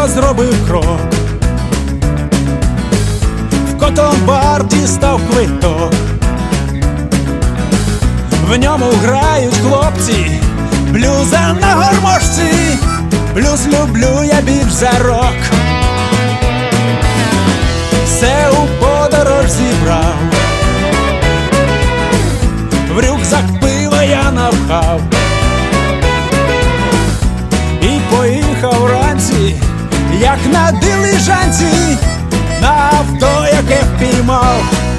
я зробив крок, в Котон-бар дістав квиток. В ньому грають хлопці, блюза на гармошці. Блюз люблю я більш за рок. Все у подорож зібрав, в рюкзак пива я напхав і поїхав вранці, як на дилижанці, на авто, яке впіймав.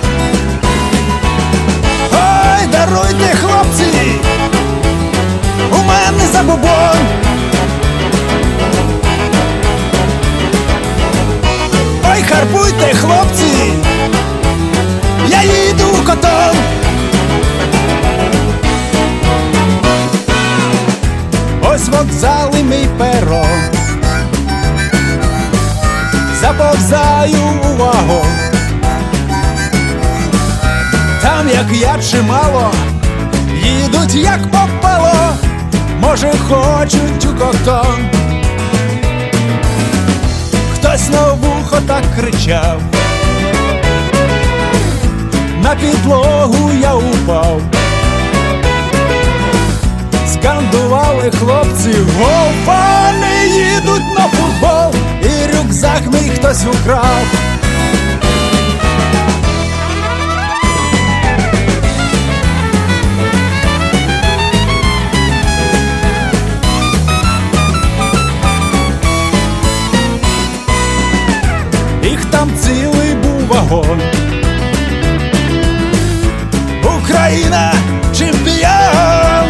Ой, даруйте, хлопці, у мене забобон. Ой, харпуйте, хлопці, я їду у Котон. Ось вокзал і мій перон, заповзаю у вагон. Там, як я, чимало, їдуть, як попало, може, хочуть у Котон. Хтось на вухо так кричав, на підлогу я упав. Скандували хлопці, гофани їдуть на футбол, і рюкзак мій хтось украв. Їх там цілий був вагон. Україна чемпіон!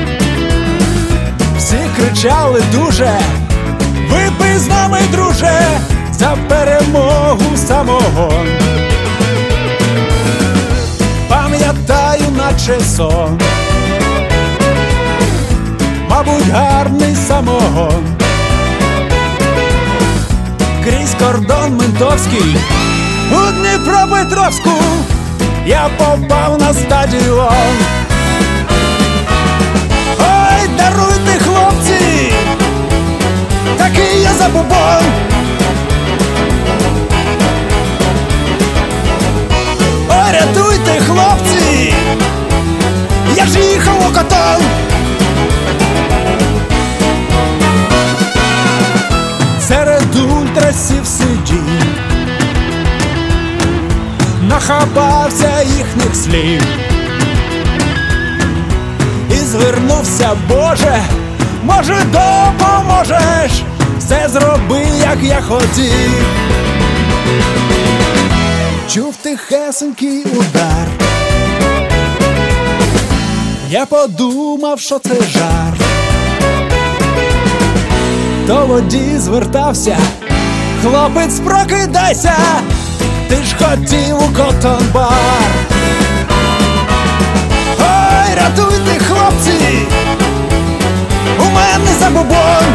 Всі кричали дуже, випий з нами, друже, за перемогу самогон. Пам'ятаю, наче сон, мабуть, гарний самогон. Крізь кордон ментовський у Дніпропетровську я попав на стадіон. Ой, даруйте, хлопці, такий я забобон. Ой, рятуйте, хлопці, я ж їхав у Котон. Серед ультрасів сидів, нахабався їхніх слів і звернувся: Боже, може, допоможеш, все зроби, як я хотів. Чув тихесенький удар, я подумав, що це жарт. До водій звертався: хлопець, прокидайся, ти ж хотів у Котон-бар. Ой, рятуйте, хлопці, у мене забобон.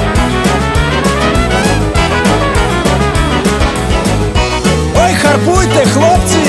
Ой, харпуйте, хлопці,